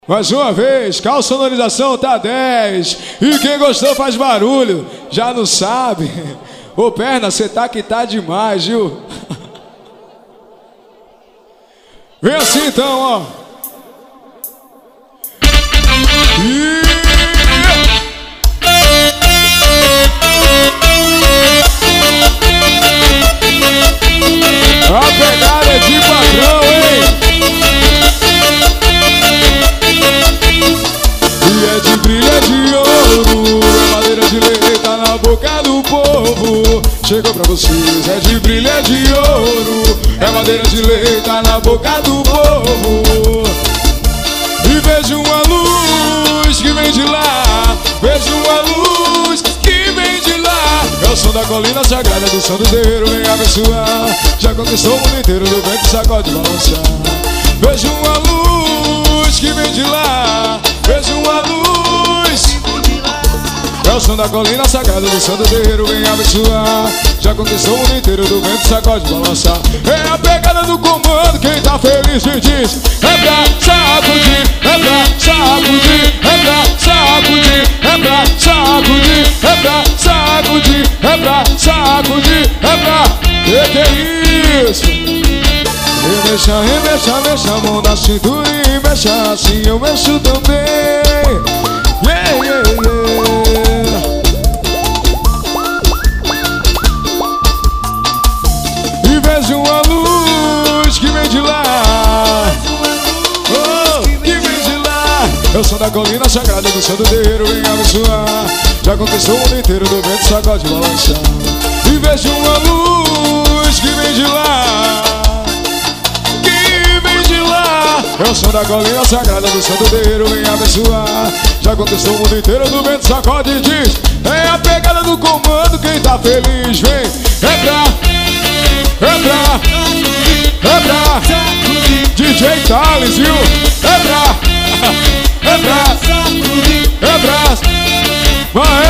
Mais uma vez, cal sonorização tá 10. E quem gostou faz barulho, já não sabe. Ô perna, cê tá que tá demais, viu? Vem assim então, ó. A pegada é de padrão, hein? E é de brilho, é de ouro, é madeira de lei, tá na boca do povo. Chegou pra vocês, é de brilho, é de ouro, é madeira de lei, tá na boca do povo. E vejo uma luz que vem de lá, vejo uma luz que vem de lá. É o som da colina sagrada, do som do terreiro, vem abençoar. Já conquistou o mundo inteiro, do vento sacode balançar. Vejo uma luz que vem de lá, vejo uma luz. É o som da colina sagrada, do som do terreiro, vem abençoar. Já conquistou o mundo inteiro, do vento sacode balançar. É a pegada do comando, quem tá feliz me diz. É pra sacudir, é pra sacudir, é pra sacudir, é pra sacudir, é pra sacudir, é pra sacudir, é pra... Que é isso? Mexa a mão na cintura e mexa assim, eu mexo também. Yeah, yeah, yeah. E vejo uma luz que vem de lá, oh, que vem de lá. É o som da colina sagrada, do som do terreiro, vem abençoar. Já conquistou o mundo inteiro, do vento sacode balançar. E vejo uma luz que vem de lá, é o som da colina sagrada, do som do terreiro, vem abençoar. Já conquistou o mundo inteiro, do vento sacode e diz. É a pegada do comando, quem tá feliz vem. É pra DJ Thales, viu? É pra